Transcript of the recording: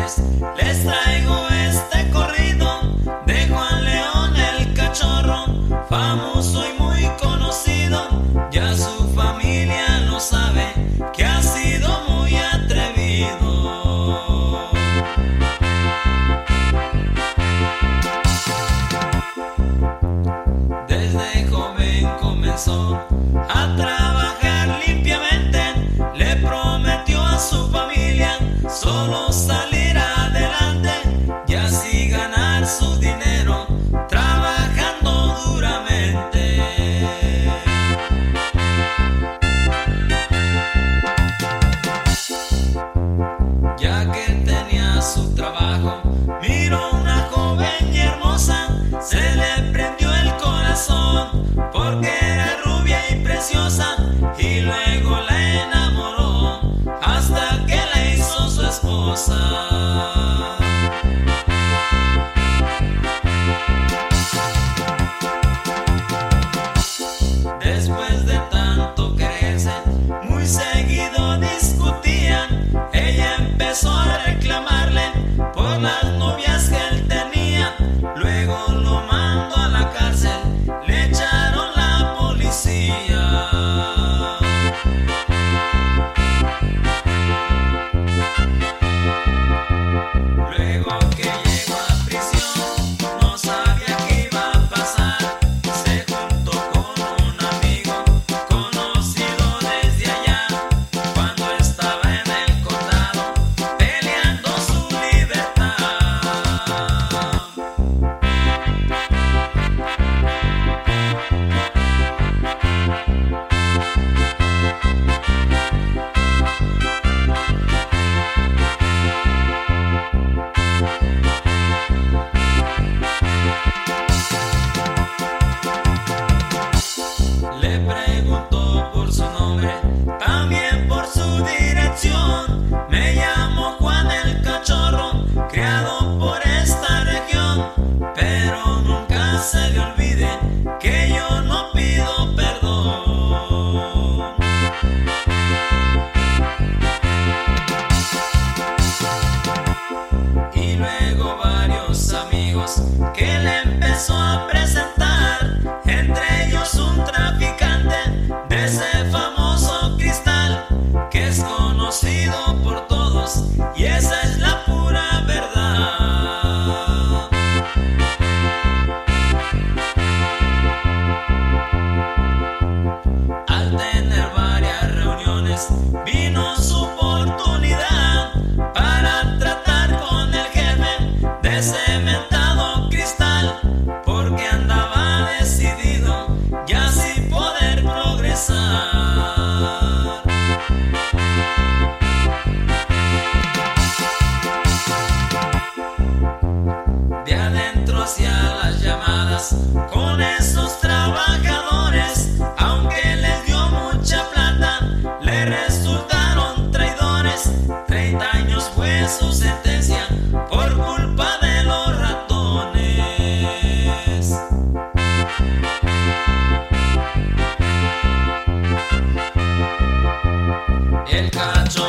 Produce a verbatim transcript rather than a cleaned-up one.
señores, les traigo este corrido de Juan León el Cachorro, famoso y muy conocido, ya su familia lo sabe, que ha sido muy atrevido. Desde joven comenzó a trabajar limpiamente, le prometió a su familia solo salir adelante y así ganar su dinero trabajando duramente. Ya que tenía su trabajo, miró una joven y hermosa, se le prendió el corazón porque era rubia y preciosa, y luego la enamoró hasta que la hizo su esposa. Después de tanto quererse, muy seguido discutían. Ella empezó a reclamarle por las novias que él tenía. Luego lo mandó a la cárcel, le echaron la policía. Luego que llegó a prisión, no sabía qué iba a pasar. Se juntó con un amigo conocido desde allá, cuando estaba en el condado peleando su libertad. Le preguntó por su nombre, también por su dirección. Me llamo Juan el Cachorro, criado por esta región, pero nunca se le olvide que yo no pido perdón. Y luego varios amigos que le empezó a presentar, entre ellos un traficante de ese famoso cristal, que es conocido por todos y esa es la pura verdad. Al tener varias reuniones, vino su oportunidad para tratar con el jefe de ese mentado cristal, porque andaba decidido y así poder progresar. De adentro hacia las llamadas con esos trabajadores, aunque les dio mucha plata, le resultaron traidores. Treinta años fue su sentencia por culpa de los ratones. El Cachorro